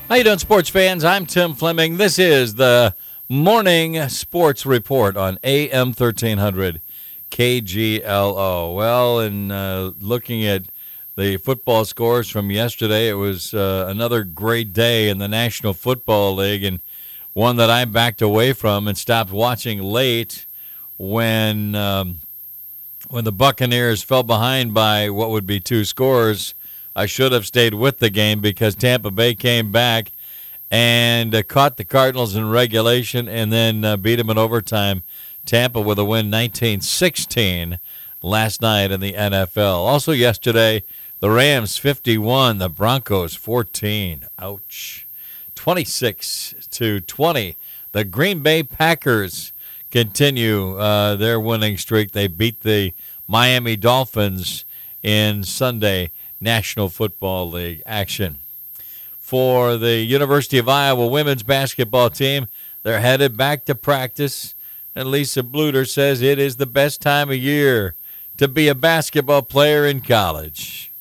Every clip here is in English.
How you doing, sports fans? I'm Tim Fleming. This is the Morning Sports Report on AM 1300 KGLO. Well, in looking at the football scores from yesterday, it was another great day in the National Football League, and one that I backed away from and stopped watching late when the Buccaneers fell behind by what would be 2 scores. I should have stayed with the game because Tampa Bay came back and caught the Cardinals in regulation and then beat them in overtime. Tampa with a win 19-16 last night in the NFL. Also yesterday, the Rams 51, the Broncos 14. Ouch. 26-20. The Green Bay Packers continue their winning streak. They beat the Miami Dolphins in Sunday National Football League action. For the University of Iowa women's basketball team, they're headed back to practice, and Lisa Bluter says it is the best time of year to be a basketball player in college.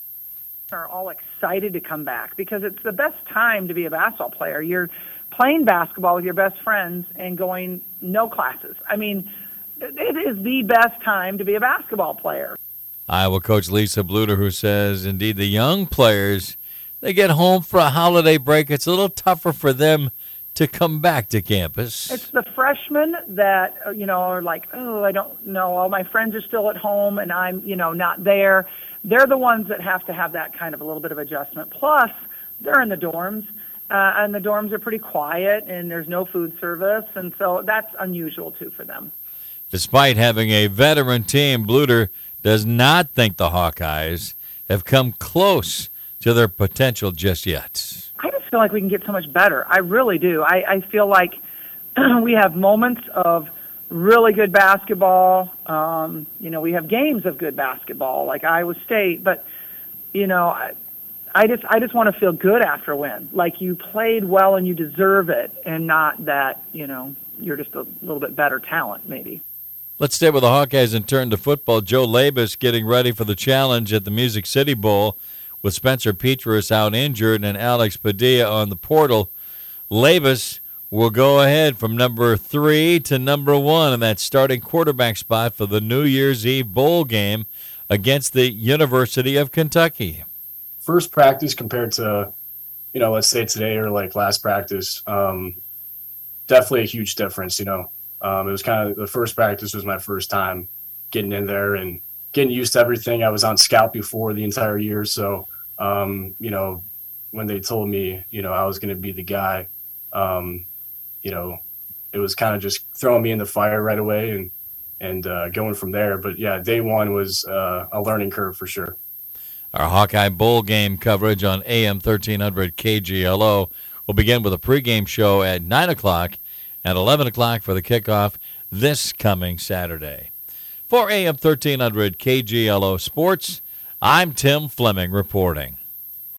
Are all excited to come back because it's the best time to be a basketball player. You're playing basketball with your best friends and going no classes. I mean, it is the best time to be a basketball player. Iowa coach Lisa Bluter, who says, indeed, the young players, they get home for a holiday break. It's a little tougher for them to come back to campus. It's the freshmen that, are like, oh, I don't know. All my friends are still at home and I'm, not there. They're the ones that have to have that kind of a little bit of adjustment. Plus, they're in the dorms, and the dorms are pretty quiet and there's no food service. And so that's unusual, too, for them. Despite having a veteran team, Bluter does not think the Hawkeyes have come close to their potential just yet. I just feel like we can get so much better. I really do. I feel like we have moments of really good basketball. We have games of good basketball, like Iowa State. But, I just want to feel good after a win. Like you played well and you deserve it, and not that, you're just a little bit better talent, maybe. Let's stay with the Hawkeyes and turn to football. Joe Labus getting ready for the challenge at the Music City Bowl with Spencer Petras out injured and Alex Padilla on the portal. Labus will go ahead from number 3 to number 1 in that starting quarterback spot for the New Year's Eve bowl game against the University of Kentucky. First practice compared to, let's say today or like last practice, definitely a huge difference, It was kind of the first practice was my first time getting in there and getting used to everything. I was on scout before the entire year. So, when they told me, I was going to be the guy, it was kind of just throwing me in the fire right away and going from there. But yeah, day one was a learning curve for sure. Our Hawkeye Bowl game coverage on AM 1300 KGLO will begin with a pregame show at 9 o'clock and 11 o'clock for the kickoff this coming Saturday. For AM 1300 KGLO Sports, I'm Tim Fleming reporting.